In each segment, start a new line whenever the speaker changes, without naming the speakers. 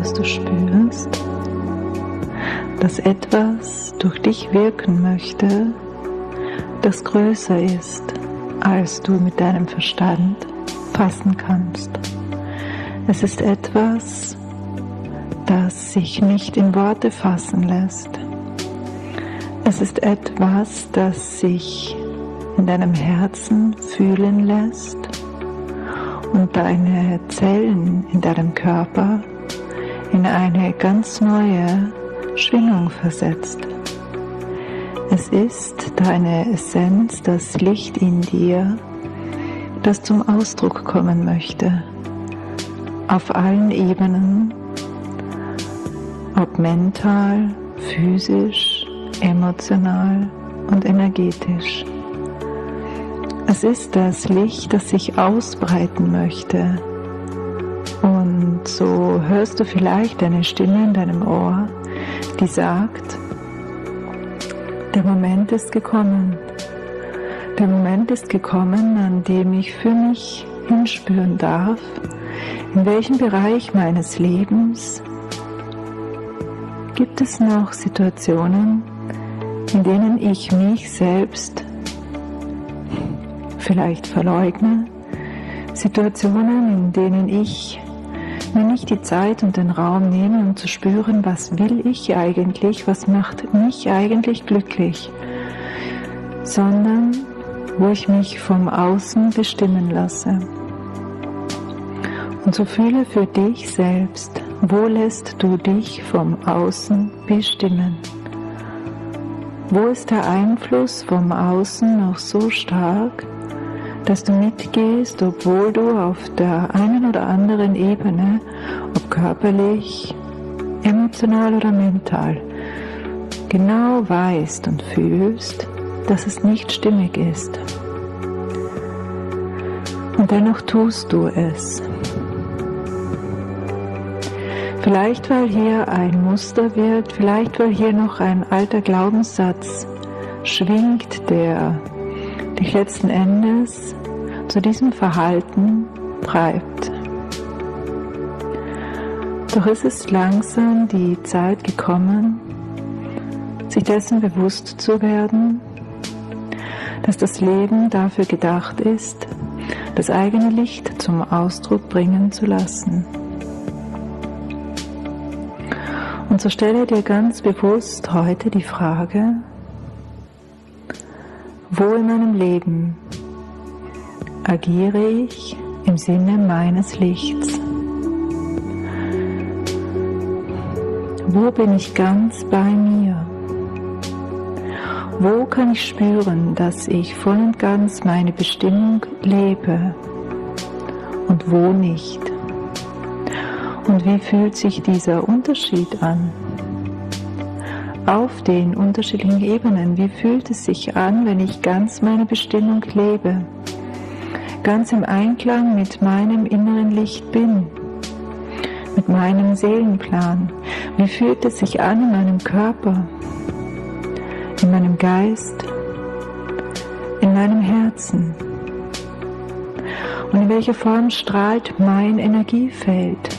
dass du spürst, dass etwas durch dich wirken möchte, das größer ist, als du mit deinem Verstand fassen kannst. Es ist etwas, das sich nicht in Worte fassen lässt. Es ist etwas, das sich in deinem Herzen fühlen lässt und deine Zellen in deinem Körper in eine ganz neue Schwingung versetzt. Es ist deine Essenz, das Licht in dir, das zum Ausdruck kommen möchte, auf allen Ebenen, ob mental, physisch, emotional und energetisch. Es ist das Licht, das sich ausbreiten möchte. Und so hörst du vielleicht eine Stimme in deinem Ohr, die sagt: Der Moment ist gekommen. Der Moment ist gekommen, an dem ich für mich hinspüren darf, in welchem Bereich meines Lebens gibt es noch Situationen, in denen ich mich selbst vielleicht verleugne, Situationen, in denen ich mir nicht die Zeit und den Raum nehme, um zu spüren, was will ich eigentlich, was macht mich eigentlich glücklich, sondern wo ich mich vom Außen bestimmen lasse. Und so fühle für dich selbst, wo lässt du dich vom Außen bestimmen? Wo ist der Einfluss vom Außen noch so stark, dass du mitgehst, obwohl du auf der einen oder anderen Ebene, ob körperlich, emotional oder mental, genau weißt und fühlst, dass es nicht stimmig ist. Und dennoch tust du es. Vielleicht weil hier ein Muster wirkt, vielleicht weil hier noch ein alter Glaubenssatz schwingt, der dich letzten Endes zu diesem Verhalten treibt. Doch ist es langsam die Zeit gekommen, sich dessen bewusst zu werden, dass das Leben dafür gedacht ist, das eigene Licht zum Ausdruck bringen zu lassen. Und so stelle dir ganz bewusst heute die Frage: Wo in meinem Leben agiere ich im Sinne meines Lichts? Wo bin ich ganz bei mir? Wo kann ich spüren, dass ich voll und ganz meine Bestimmung lebe und wo nicht? Und wie fühlt sich dieser Unterschied an? Auf den unterschiedlichen Ebenen, wie fühlt es sich an, wenn ich ganz meine Bestimmung lebe, ganz im Einklang mit meinem inneren Licht bin, mit meinem Seelenplan? Wie fühlt es sich an in meinem Körper, in meinem Geist, in meinem Herzen? Und in welcher Form strahlt mein Energiefeld?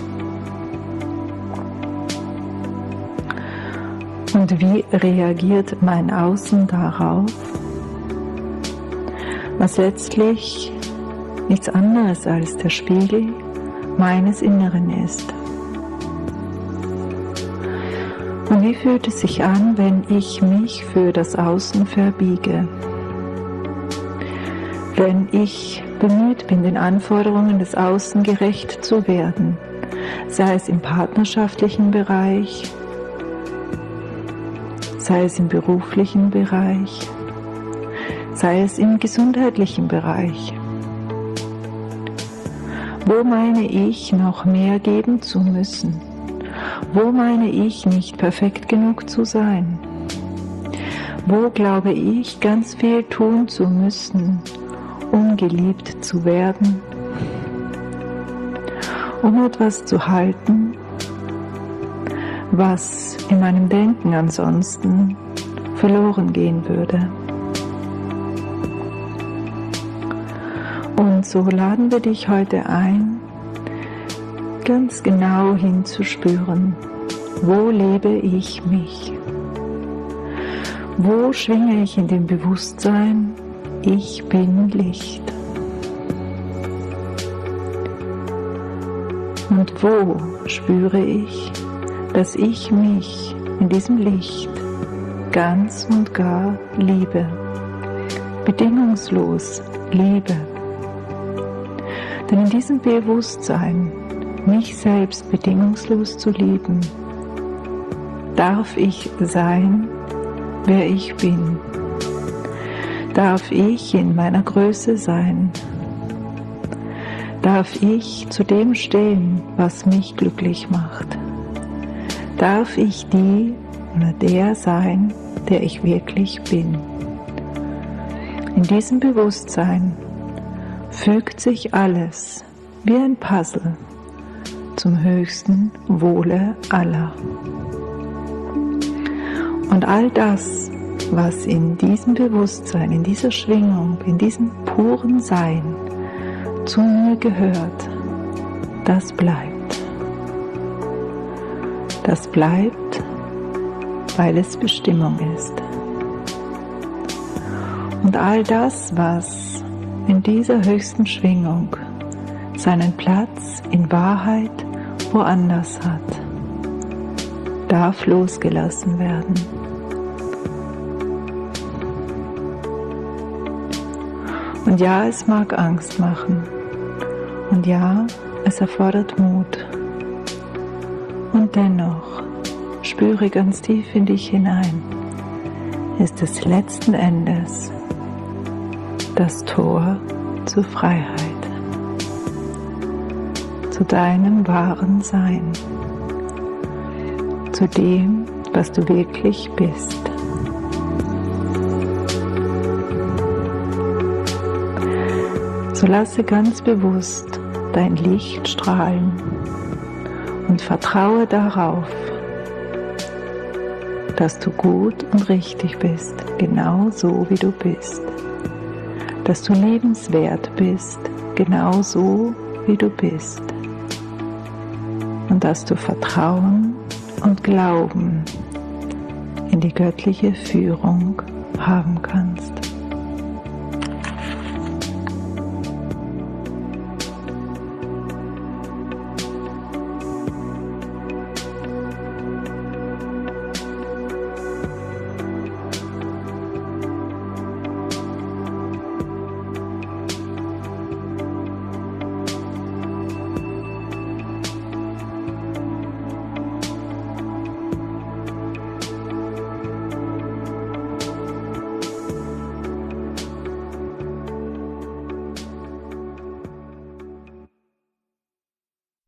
Und wie reagiert mein Außen darauf, was letztlich nichts anderes als der Spiegel meines Inneren ist? Und wie fühlt es sich an, wenn ich mich für das Außen verbiege? Wenn ich bemüht bin, den Anforderungen des Außen gerecht zu werden, sei es im partnerschaftlichen Bereich, sei es im beruflichen Bereich, sei es im gesundheitlichen Bereich. Wo meine ich, noch mehr geben zu müssen? Wo meine ich, nicht perfekt genug zu sein? Wo glaube ich, ganz viel tun zu müssen, um geliebt zu werden? Um etwas zu halten, was in meinem Denken ansonsten verloren gehen würde. Und so laden wir dich heute ein, ganz genau hinzuspüren, wo lebe ich mich? Wo schwinge ich in dem Bewusstsein, ich bin Licht? Und wo spüre ich, dass ich mich in diesem Licht ganz und gar liebe, bedingungslos liebe? Denn in diesem Bewusstsein, mich selbst bedingungslos zu lieben, darf ich sein, wer ich bin. Darf ich in meiner Größe sein. Darf ich zu dem stehen, was mich glücklich macht. Darf ich die oder der sein, der ich wirklich bin. In diesem Bewusstsein fügt sich alles wie ein Puzzle zum höchsten Wohle aller. Und all das, was in diesem Bewusstsein, in dieser Schwingung, in diesem puren Sein zu mir gehört, das bleibt. Das bleibt, weil es Bestimmung ist. Und all das, was in dieser höchsten Schwingung seinen Platz in Wahrheit woanders hat, darf losgelassen werden. Und ja, es mag Angst machen. Und ja, es erfordert Mut. Und dennoch, spüre ganz tief in dich hinein, ist es letzten Endes das Tor zur Freiheit, zu deinem wahren Sein, zu dem, was du wirklich bist. So lasse ganz bewusst dein Licht strahlen und vertraue darauf, dass du gut und richtig bist, genau so wie du bist. Dass du liebenswert bist, genau so wie du bist. Und dass du Vertrauen und Glauben in die göttliche Führung haben kannst.